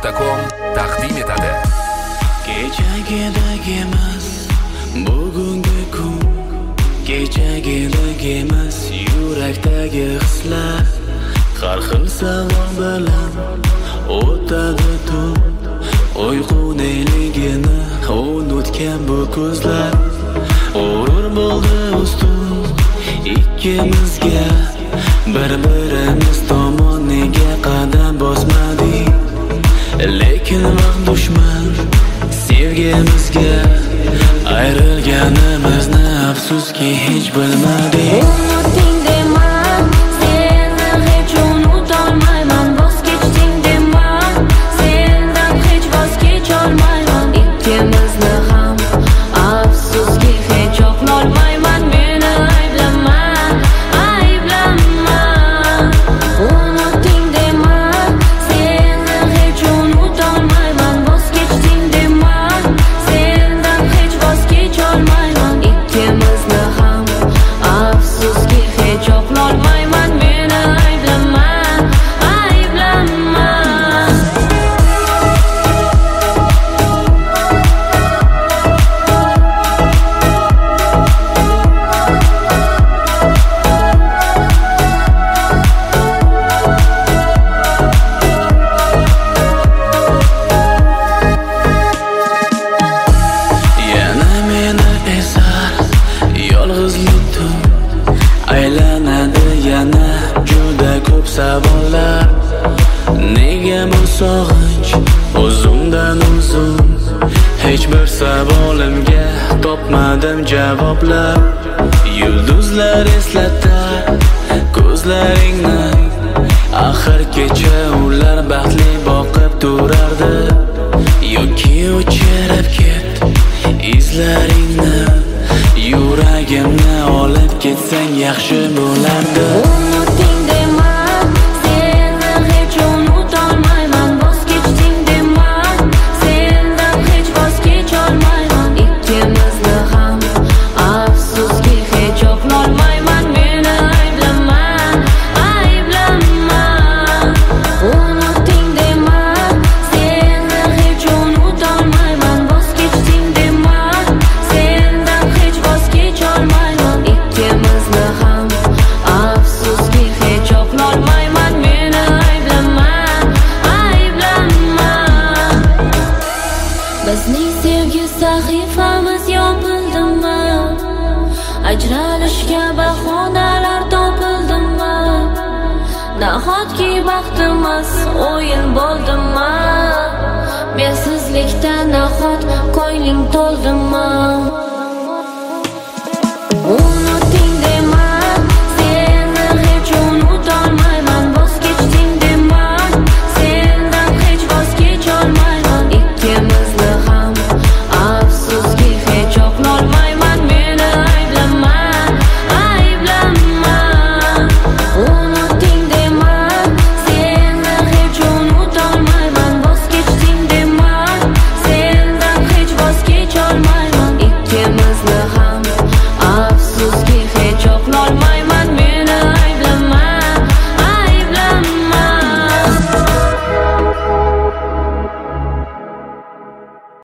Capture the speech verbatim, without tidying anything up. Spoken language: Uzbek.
nuqta com taqdim etadi. Kechagidek emas bugungi kun, kechagidek emas yurakdagi hislar. Har xil savol bilan o'tadi tun, uyqu neligini unutgan bu ko'zlar. G'urur bo'ldi ustun ikkimizga, bir-birimiz tomon nega qadam bosmadik? Lekin vaqt dushman sevgimizga, ayrilganimizni afsuski hech bilmadik. Unuting dema, seni hech unutolmayman. Voz kechding dema, sendan hech voz kecholmayman. Ikkimizni ham afsuski hech oqlolmayman. Meni ayblama, ayblama. Unuting dema, seni hech unutolmayman. Voz kechding dema, sendan hech voz kecholmayman. Ikkimizni ham afsuski hech oqlolmayman. Meni ayblama, ayblama. Yana meni esar yolg'izlik tun, aylanadi yana juda ko'p savollar. Nega bu sog'inch o'zimdan uzun? Hech bir savolimga topmadim javoblar. Yulduzlar eslatar ko'zlaringni, axir kecha ular baxtli boqib turardi. Yoki o'chirib ket izlaringni, yuragimni olib ketsang yaxshi bo'lardi. Unuting dema, seni hech unutolmayman. Voz kechding dema, sendan hech voz kecholmayman. Ikkimizni ham afsuski hech oqlolmayman. Meni ayblama, ayblama. Unuting dema, seni hech unutolmayman. Voz kechding dema, sendan hech voz kecholmayman. Ikkimizni ham afsuski hech oqlolmayman. Meni ayblama, ayblama. Bizning sevgi sahifamiz yopildimi? Ajralishga bahonalar topildimi? Nahotki baxtimiz o'yin bo'ldimi? Mensizlikda nahot ko'ngling to'ldimi?